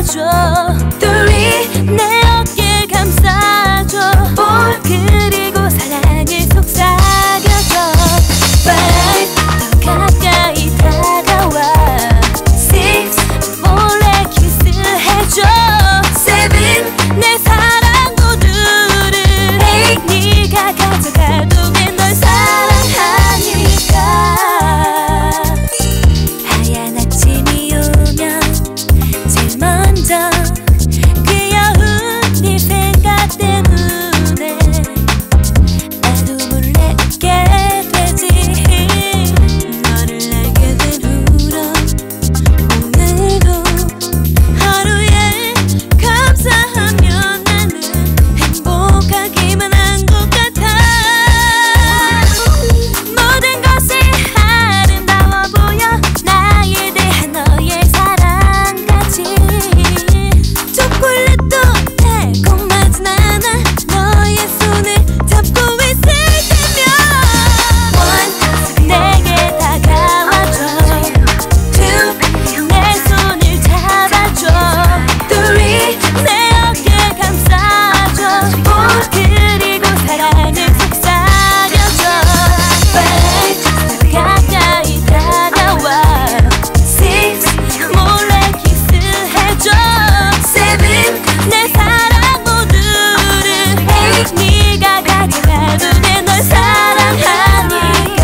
잡아줘. 둘이 내 어깨 감싸줘. 그리고 사랑을 속삭여줘. Five, 더 가까이 다가와. Six, 몰래 키스해줘. Seven, 내 사랑 모두를. Eight, 네가 가져가도 돼. 널 사랑하니까. 하얀 아침이 오면 제일 먼저 귀여운 네 생각 때문에 나도 몰래 웃게 되지. 너를 알게 된 후로 오늘도 하루에 감사하며 나는 행복하기만 한 것 같아. 모든 것이 아름다워 보여. 나에 대한 너의 사랑까지. 초콜릿도 달콤하진 않아. 너의 손을 잡고 있을 때면. One, 내게 다가와줘. Two, 내 손을 잡아줘. Three, 내 어깨 감싸줘. Four, 그리고 사랑을 속삭여줘. Five, 가까이 다가와. Six, 몰래 키스해줘. Seven, 내 사랑 모두를. Eight, 네가 가져가도 돼. 널 사랑하니까.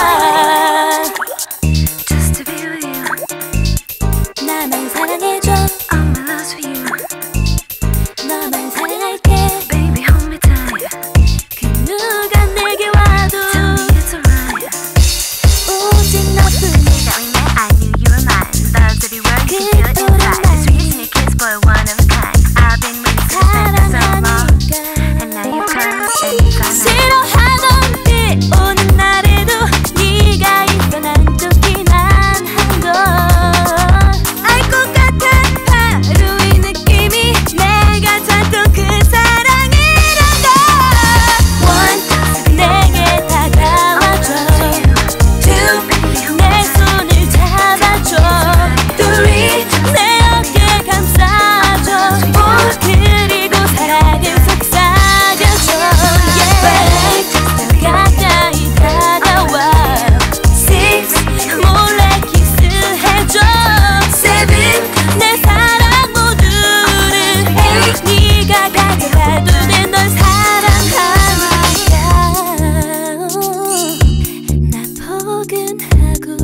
Just to be with you, 나만 사랑해줘. all my love's for you. 너만 사랑할게. Baby, hold me tight. 그 누가 내게 와도 Tell me it's alright. 오직 너뿐이야. That we met, I knew you were mine. Love every word, you can feel it inside. The sweetest in your kiss, boy, one of a kind. I've been waiting to spend so long, and now you come and you find out. 싫어하던 비 오는 날에도 네가 있어. 난 좋기만 한 걸. 알 것 같아. 바로 이 느낌이 내가 찾던 그 사랑이란 걸. One, 내게 다가와줘. Two, 내 손을 잡아줘. Three, 내 어깨 감싸줘. Four, 그리고 사랑을 속삭여줘. Five, 가까이 다가와. Six, 몰래 키스해줘. Seven, 내 사랑 모두를. Eight, 네가 가져가도 돼. 널 사랑하니까. 나 포근하고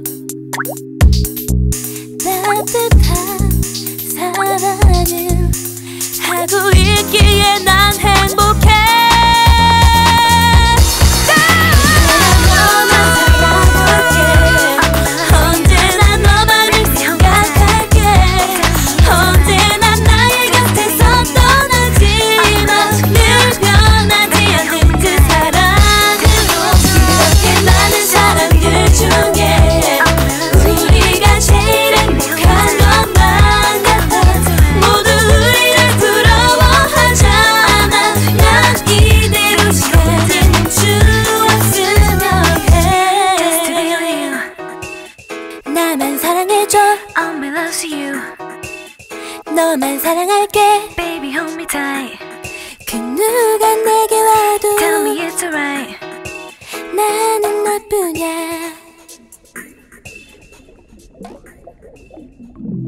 따뜻한 사랑을 하고 있기에 난 행복해. 너만 사랑할게. 언제나 너만을 생각할게. 언제나 나의 곁에서 떠나지 마. 늘 변하지 않는 그 사랑으로. 이렇게 많은 사람들 중에 우리가 제일 행복한 것만 같아. 모두 우리를 부러워하잖아. 난 이대로 시간이 멈추었으면 Just to be with 해. you, 나만 사랑해줘. all my love's for you. 너만 사랑할게. Baby, hold me tight. 그 누가 내게 와도 Tell me it's alright. 나는 너뿐이야.